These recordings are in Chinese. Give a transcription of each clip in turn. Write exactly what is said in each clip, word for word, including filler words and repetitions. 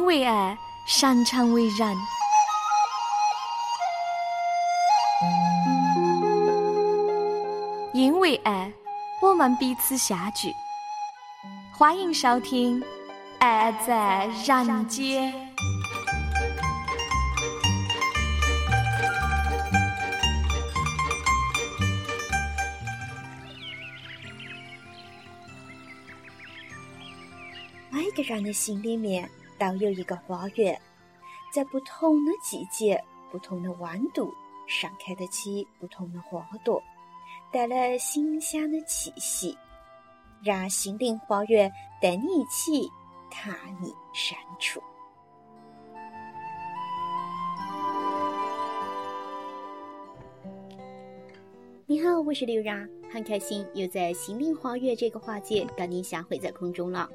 因为爱，擅长为人。因为爱，我们彼此相聚。欢迎收听《爱在人间》。 每个人的心里面都有一个花园，在不同的季节、不同的温度上开得起不同的花朵，带来馨香的气息。让心灵花园带你一起看你深处。你好，我是刘然，很开心又在心灵花园这个环节跟你相会在空中了。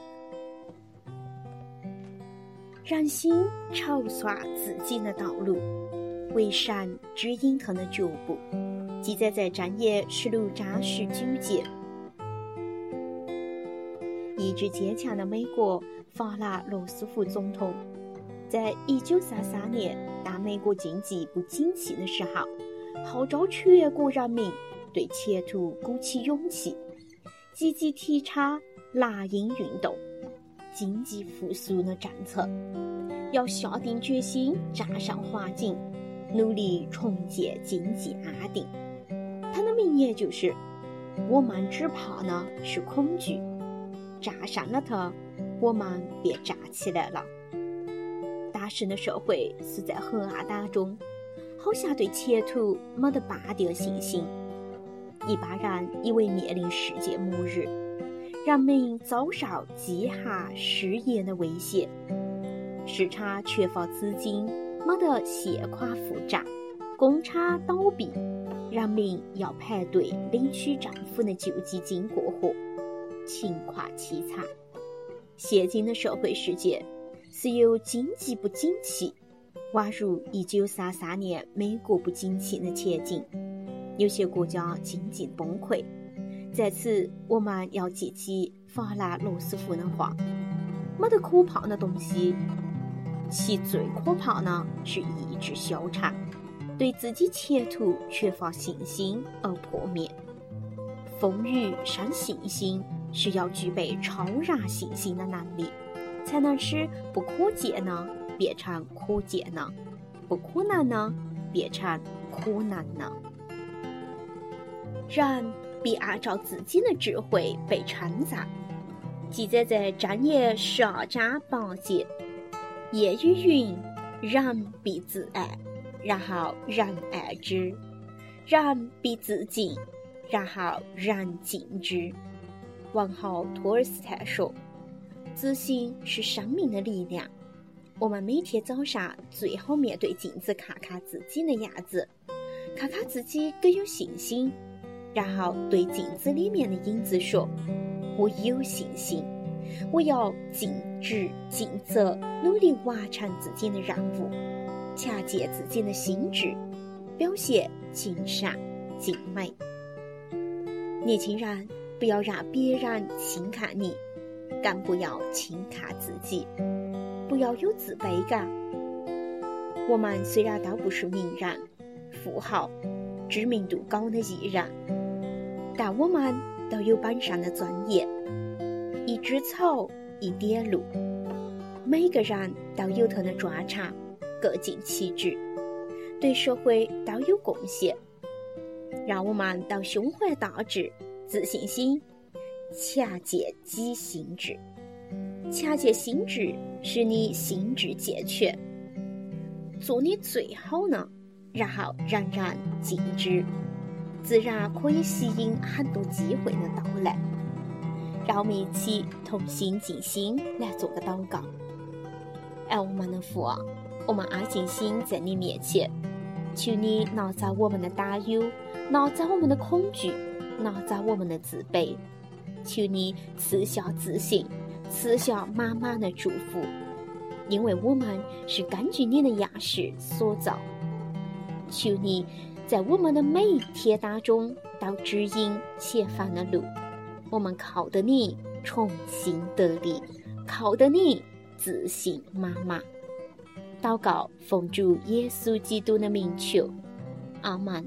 让心筹算自己的道路，为善指引他的脚步，记载在箴言十六章十九节。意志坚强的美国法拉罗斯福总统，在一九三三年当美国经济不景气的时候，号召全国人民对前途鼓起勇气，积极提倡蓝印运动、经济复苏的政策，要下定决心战胜环境，努力重建经济安定。他的名言就是：我们只怕呢是恐惧，战胜了它，我们便站起来了。当时的社会是在黑暗当中，好像对前途没得半点信心。一般人以为面临世界末日，人民遭受饥寒失业的威胁，市场缺乏资金，没得现款付账，工厂倒闭，人民要排队领取政府的救济金过活，情况凄惨。现今的社会世界是由经济不景气宛如一九三三年美国不景气的前景，有些国家经济崩溃。在此我们要记起法拉罗斯福的话：没得可怕的东西，其最可怕呢是意志消沉，对自己前途缺乏信心而破灭。风雨生信心，是要具备超然信心的能力，才能使不可见呢变成可见呢，不可能呢变成可能呢。人必按照自己的智慧被称赞，记载在箴言十二章八节。谚语云：人必自爱，然后人爱之；人必自敬，然后人敬之。文豪托尔斯泰说：自信是生命的力量。我们每天早上最好面对镜子看看自己的样子，看看自己更有信心，然后对镜子里面的影子说：我有信心，我要尽职尽责，努力完成自己的任务，强健自己的心智，表现尽善尽美。年轻人，不要让别人轻看你，更不要轻看自己，不要有自卑感。我们虽然都不是名人、富豪、知名度高的艺人，但我们都有本身的尊严。一枝草，一点露，每个人都有他的专长，各尽其职，对社会都有贡献。让我们都胸怀大志，自信心，强健己心志。强健心志，使你心智健全，做你最好呢，然后人人敬之，自然可以吸引很多机会的到来。让我们一起同心静心来做个祷告。爱我们的父啊，我们爱尽心在你面前，求你拿走我们的担忧，拿走我们的恐惧，拿走我们的自卑，求你赐下自信，赐下满满的祝福，因为我们是根据你的样式所造。求你在我们的每一天当中都指引前方的路，我们靠着你重新得力，靠着你自信妈妈。祷告奉主耶稣基督的名求，阿们。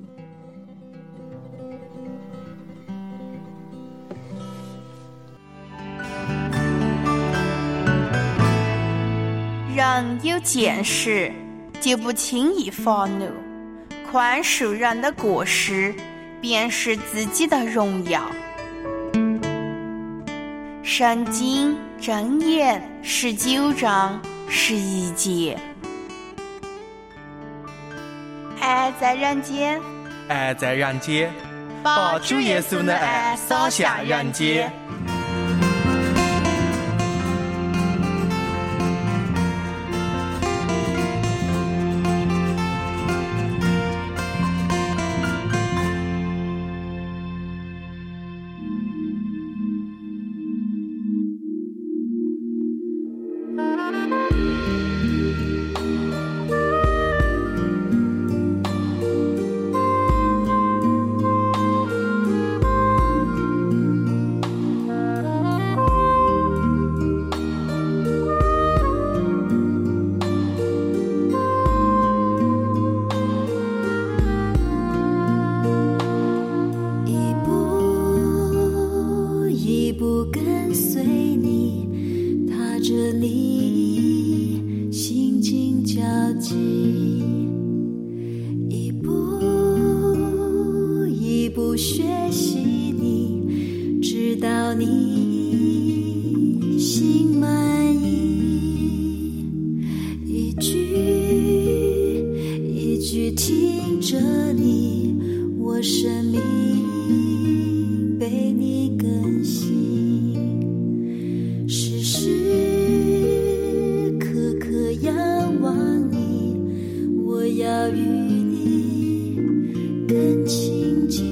人有见识，就不轻易发怒，宽恕人的过失，便是自己的荣耀。圣经箴言十九章十一节。爱在人间， 爱在人间，把主耶稣的爱洒下人间。 听着你，我生命被你更新，时时刻刻仰望你，我要与你更亲近。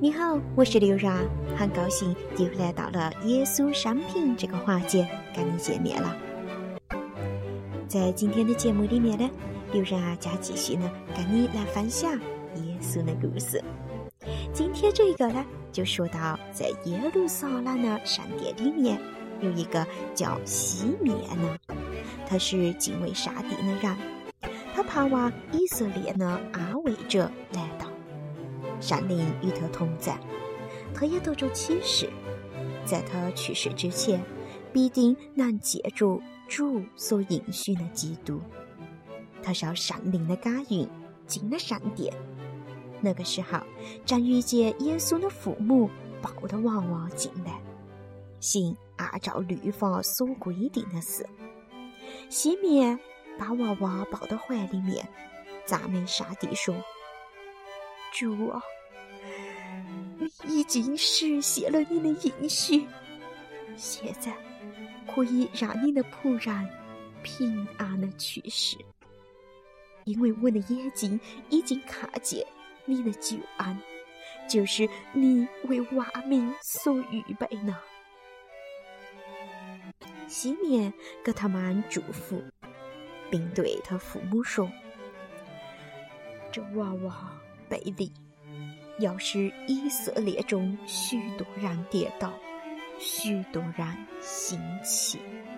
你好，我是刘然，很高兴又来到了耶稣商品这个环节跟你见面了。在今天的节目里面呢，刘然将继续呢跟你来分享耶稣的故事。今天这个呢，就说到在耶路撒冷的圣殿里面有一个叫西面呢，他是敬畏上帝的人，他盼望以色列的安慰者来到，圣灵与他同在，他也得着启示，在他去世之前必定能接住主所应许的基督。他受圣灵的感应进了圣殿，那个时候正遇见耶稣的父母抱着娃娃进来，行按照律法所规定的事。西面把娃娃抱到怀里面，赞美上帝说：主啊，你已经实现了你的应许，现在可以让你的仆人平安的去世，因为我的眼睛已经看见你的救恩，就是你为万民所预备的。西面给他们祝福，并对他父母说：这娃娃贝利要使以色列中许多人跌倒，许多人兴起。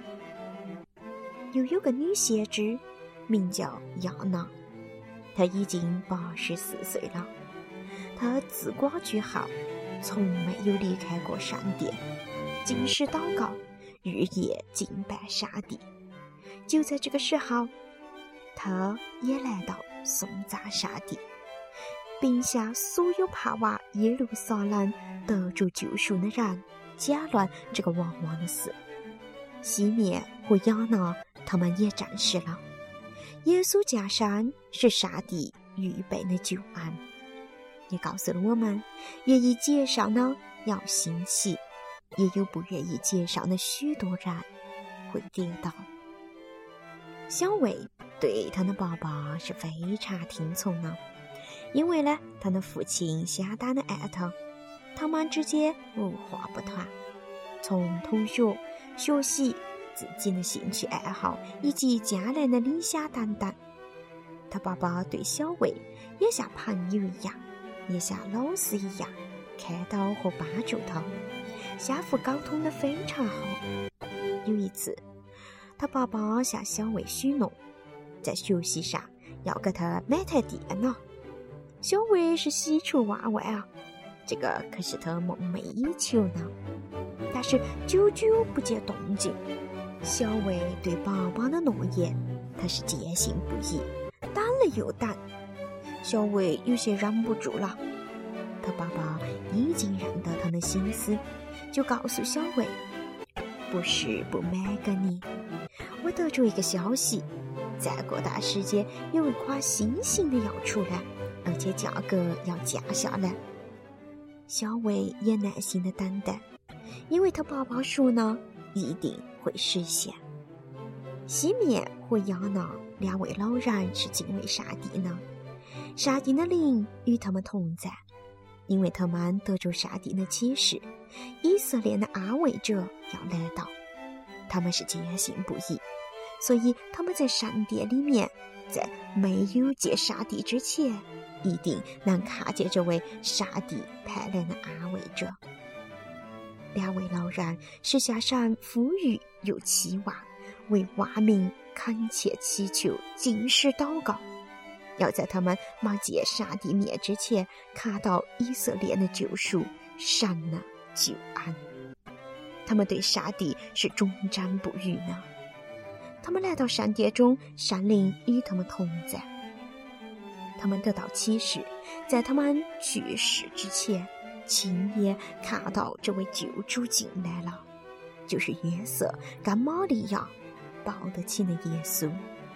又有个女先知名叫亚娜，她已经八十四岁了。她自寡居后，从没有离开过圣殿，禁食祷告，日夜敬拜上帝。就在这个时候，她也来到颂赞上帝，并向所有盼望耶路撒冷得着救赎的人讲论这个娃娃的事。西面和亚娜他们也证实了，耶稣降生是上帝预备的救恩，也告诉了我们，愿意接上呢要兴起，也有不愿意接上的许多人会跌倒。小伟对他的爸爸是非常听从的，因为呢他的父亲相当的爱他，他们之间无话不谈，从同学、学习、自己的兴趣爱好以及将来的理想等等。他爸爸对小伟也像朋友一样，也像老师一样开导和帮助他，相互沟通得非常好。有一次，他爸爸向小伟许诺，在学习上要给他买台电脑。小伟是喜出望外啊，这个可是他梦寐以求呢。但是久久不见动静，小伟对爸爸的诺言他是坚信不疑，等了又等。小伟有些忍不住了，他爸爸已经认得他的心思，就告诉小伟：不是不买给你，我得着一个消息，再过段时间有一款新型的要出来，而且价格要降下来。小伟也耐心的等待，因为他爸爸说呢，一定会实现。西面和亚娜两位老人是敬畏上帝呢，上帝的灵与他们同在，因为他们得着上帝的启示，以色列的安慰者要来到，他们是坚信不疑，所以他们在圣殿里面，在没有见上帝之前，一定能看见这位上帝派来的安慰者。两位老人是向上呼吁又期望，为万民恳切祈求，禁食祷告，要在他们冒见上帝面之前，看到以色列的救赎，神的救恩。他们对上帝是忠贞不渝的。他们来到圣殿中，圣灵与他们同在。他们得到启示，在他们去世之前，亲眼看到这位救主进来了，就是约瑟跟玛利亚抱得起的耶稣。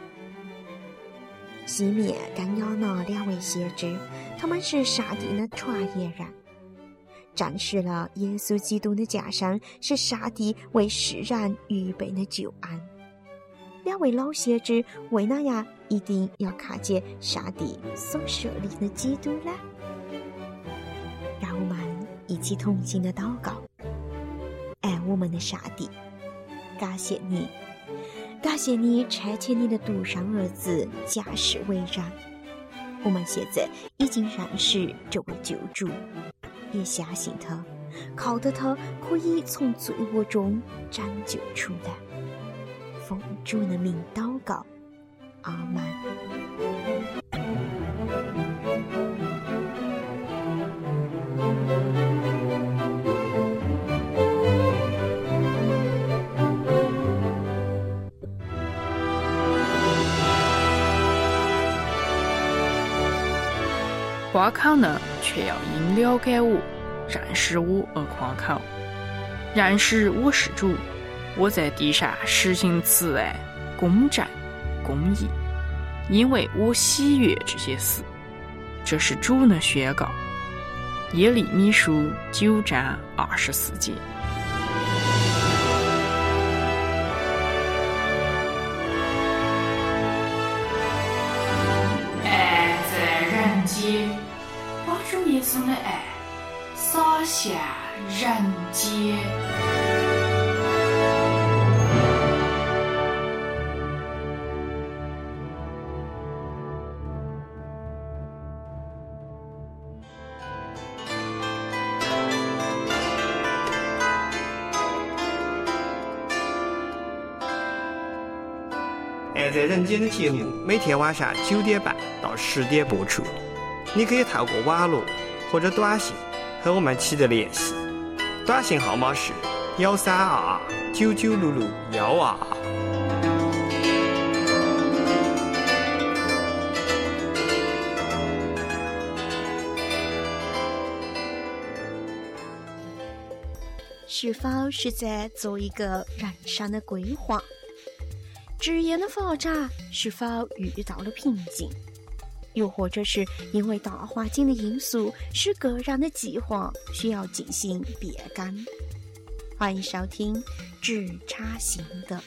西面跟亚娜两位先知，他们是上帝的传言人，展示了耶稣基督的降生是上帝为世人预备的救恩。两位老先知为哪样一定要看见上帝所设立的基督呢？让我们起同心的祷告。爱我们的上帝，感谢你，感谢你差遣你的独生儿子驾驶为人。我们现在已经认识这位救主，也相信他，靠着他可以从罪恶中拯救出来。奉主的名祷告，阿们。 夸口呢，却要因了解我、认识我而夸口。认识我是主，我在地上实行慈爱、公正、公义，因为我喜悦这些事。这是主的宣告。耶利米书九章二十四节。 爱在人间，把主耶稣的爱洒向人间。 爱在人间的节目每天晚上九点半到十点播出，你可以透过网络或者短信和我们取得联系，短信号码是幺三二二九九六六幺二二。 是否是在做一个人生的规划？职业的发展是否遇到了瓶颈？又或者是因为大环境的因素，使个人的计划需要进行变更？欢迎收听职场心得。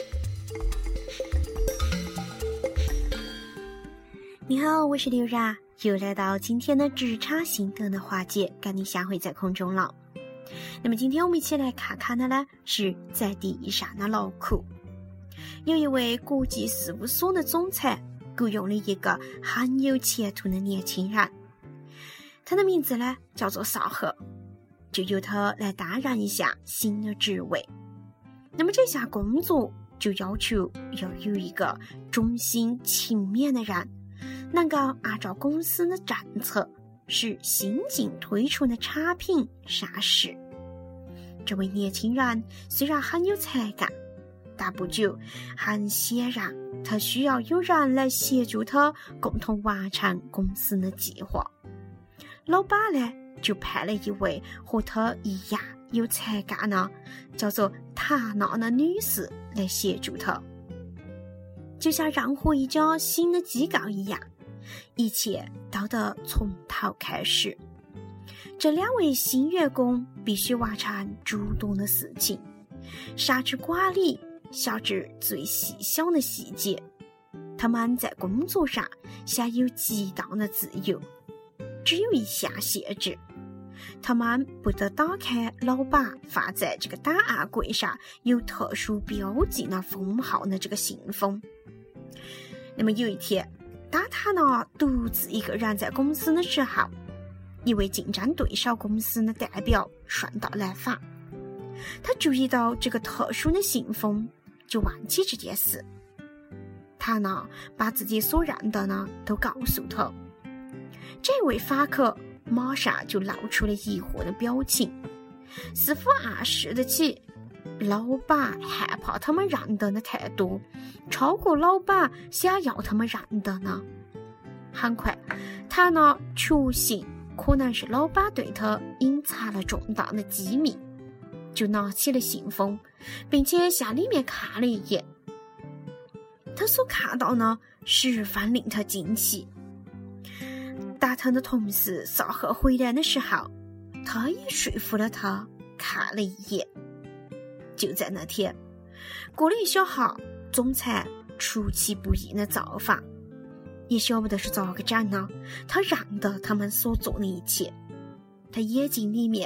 你好，我是刘然，又来到今天的职场心得的环节，跟你相会在空中了。那么今天我们一起来看看的呢，是在地上的劳苦。有一位国际事务所的总裁雇佣了一个很有前途的年轻人，他的名字呢叫做邵赫，就由他来担任一项新的职位。那么这项工作就要求要有一个忠心勤勉的人，能够按照公司的政策使新近推出的产品上市。这位年轻人虽然很有才干，但不久很显然他需要有人来协助他共同完成公司的计划。老板呢就派了一位和他一样有才干呢叫做塔娜的女士来协助他。就像任何一家新的机构一样，一切都得从头开始。这两位新员工必须完成主动的事情，上至管理，小至最细小的细节。他们在工作上享有极大的自由，只有一项限制，他们不得打开老板放在这个档案柜上有特殊标记的封号的这个信封。那么有一天，当他呢独自一个人在公司的时候，一位竞争对手公司的代表顺道来访，他注意到这个特殊的信封，就忘记这件事。他呢把自己所认得呢都告诉他。这位访客马上就露出了疑惑的表情，似乎暗示得起老板害怕他们认得的太多，超过老板想要他们认得呢。很快他呢确信可能是老板对他隐藏了重大的机密，就拿起了信封，并且向里面看了一眼。他所看到呢十分令他惊奇。当他的同事邵赫回来的时候，他也说服了他看了一眼。就在那天，过了一小下，总裁出其不意的造访，也晓不得是咋个整呢，他认得他们所做的一切。他眼睛里面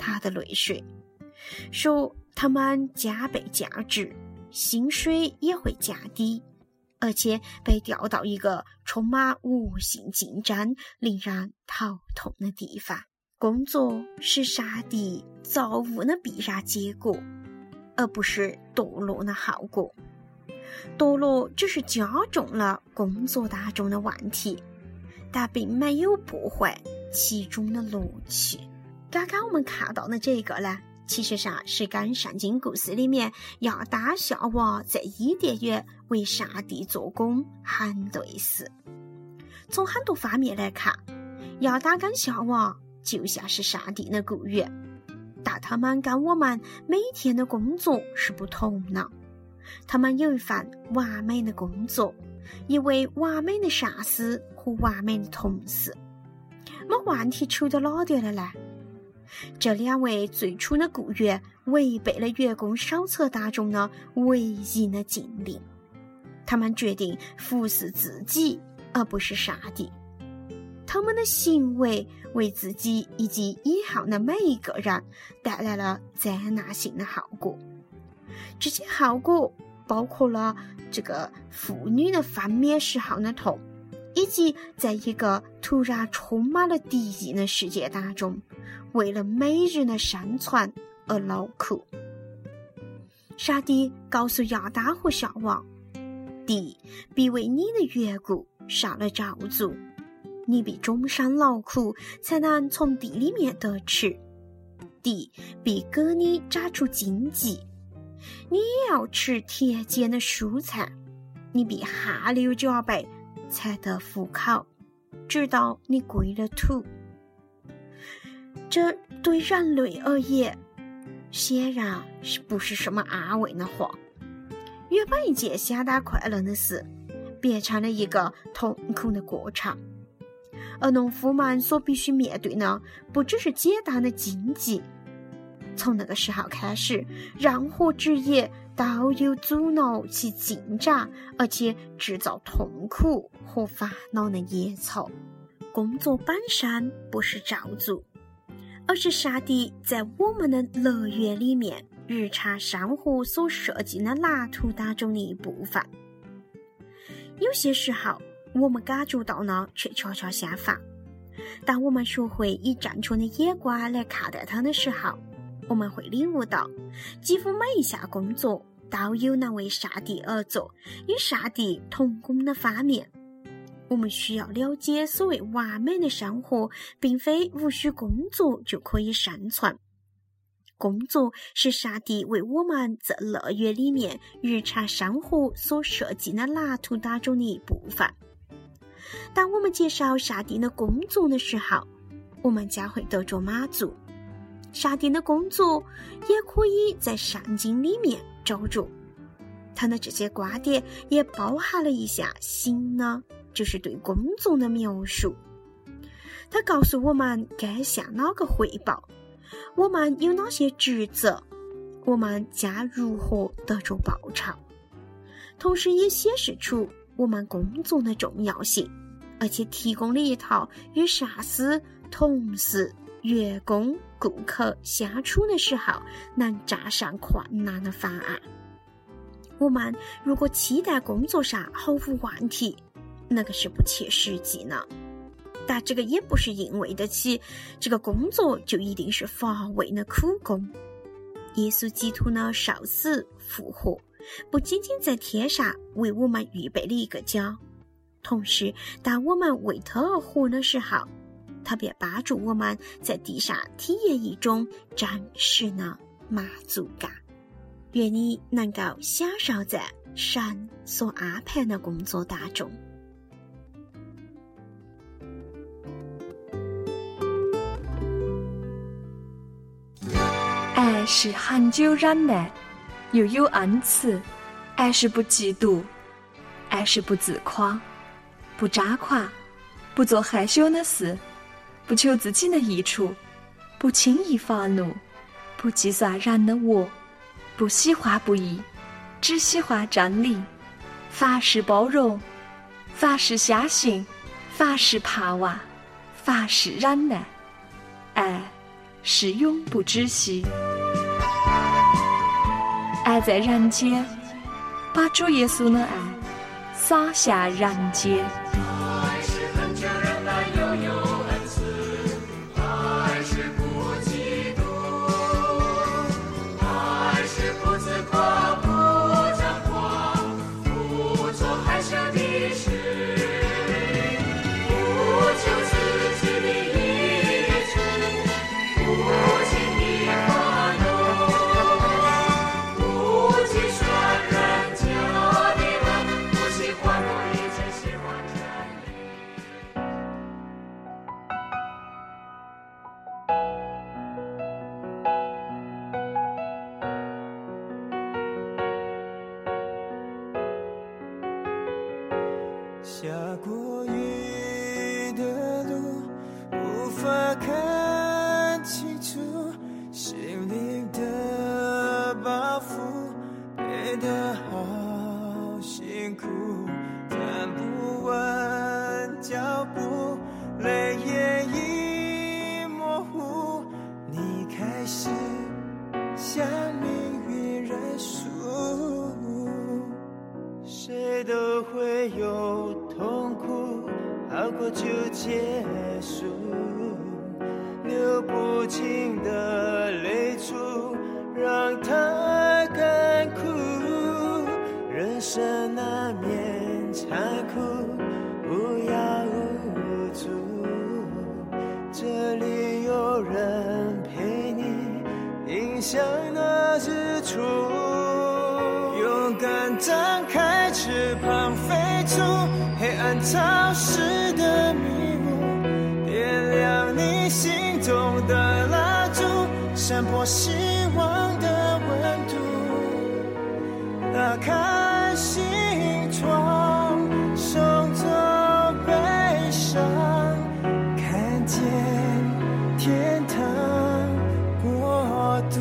他的泪水，说他们加倍价值，薪水也会降低，而且被调到一个充满无性竞争、令人头痛的地方。工作是上帝造物的必然结果，而不是堕落的后果。堕落只是加重了工作当中的问题，但并没有破坏其中的乐趣。刚刚我们看到的这个呢，其实上是跟圣经故事里面亚当夏娃在伊甸园为上帝做工很类似。从很多方面来看，亚当跟夏娃就像是上帝的雇员，但他们跟我们每天的工作是不同的。他们有一份完美的工作，一位完美的上司和完美的同事。那问题出到哪点了呢？这两位最初的雇员违背了员工手册当中的唯一的禁令，他们决定服侍自己而不是上帝。他们的行为为自己以及以后的每一个人带来了灾难性的后果。这些后果包括了这个妇女的分娩时候的痛，以及在一个突然充满了敌意的世界当中，为了每日的生存而劳苦。上帝告诉亚当和夏娃，地必为你的缘故受了咒诅，你必终身劳苦才能从地里面得吃，地必给你长出荆棘，你也要吃田间的蔬菜，你必汗流浃背才得糊口，直到你归了土。这对人类而言显然是不是什么安慰的话。原本一件相当快乐的事变成了一个痛苦的过程，而农夫们所必须面对的不只是简单的荆棘。从那个时候开始，任何职业都有阻挠其进展而且制造痛苦和烦恼的野草。工作本身不是咒诅，而是上帝在我们的乐园里面日常生活所设计的蓝图当中的一部分。有些时候我们感觉到呢却悄悄相反。当我们学会以正确的眼光来看待它的时候，我们会领悟到几乎每一项工作都有那为上帝而做，与上帝同工的方面。我们需要了解，所谓完美的生活并非无需工作就可以生存。工作是上帝为我们在乐园里面日常生活所设计的蓝图当中的一部分。当我们接受上帝的工作的时候，我们将会得着满足。上帝的工作也可以在圣经里面找着，他的这些观点也包含了一项新呢，就是对工作的描述。他告诉我们该向哪个汇报，我们有哪些职责，我们将如何得着报酬，同时也显示出我们工作的重要性，而且提供了一套与上司、同事、员工、顾客相处的时候能战胜困难的方案。我们如果期待工作上毫无问题，那个是不切实际的。但这个也不是因为得起这个工作就一定是乏味的苦工。耶稣基督呢受死复活，不仅仅在天上为我们预备了一个家，同时当我们为他而活的时候，他便帮助我们在地上体验一种真实的满足感。愿你能够享受在神所安排的工作当中。 爱是恒久忍耐，又有恩慈；爱是不嫉妒，爱是不自夸，不张狂，不做害羞的事，不求自己的益处，不轻易发怒，不计算人的恶，不喜欢不义，只喜欢真理。凡事包容，凡事相信，凡事盼望，凡事忍耐。爱是永不止息。爱在人间，把主耶稣的爱洒下人间。 爱是很久忍耐，又有恩慈；爱是不嫉妒；爱是不自夸，不张狂，不做害羞的事，不求自己的益处，不轻易发怒，不计算人家的恶，不喜欢我一切喜欢真理。 下过雨的路，无法看清楚，心灵的包袱变得好辛苦，站不稳脚步，泪眼已模糊，你开始向命运认输。谁都会有痛苦，好过就结束，流不尽的泪珠让他干枯，人生难免残酷，无药无助，这里有人陪你迎向那日出，勇敢张开翅膀飞出黑暗潮湿的迷雾，点亮你心中的蜡烛，闪破希望的温度，打开心窗，送走悲伤，看见天堂国度。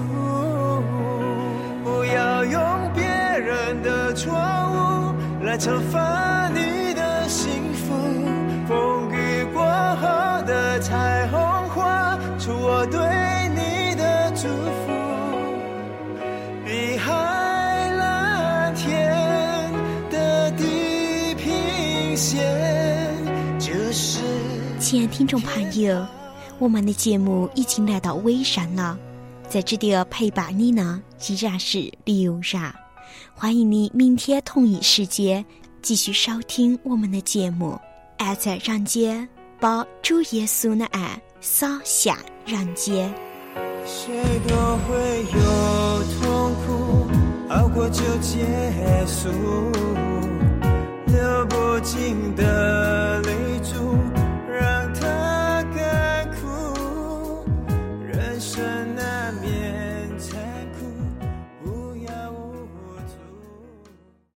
不要用别人的错误来惩罚你的幸福，风雨过后的彩虹画出我对你的祝福，比海蓝天的地平线就是亲爱听众朋友，我们的节目已经来到尾声了，在这里陪伴你呢依然是刘然，欢迎你明天同一时间继续收听我们的节目。爱在人间，把主耶稣的爱洒下人间。 谁都会有痛苦，熬过就结束，流不尽的泪珠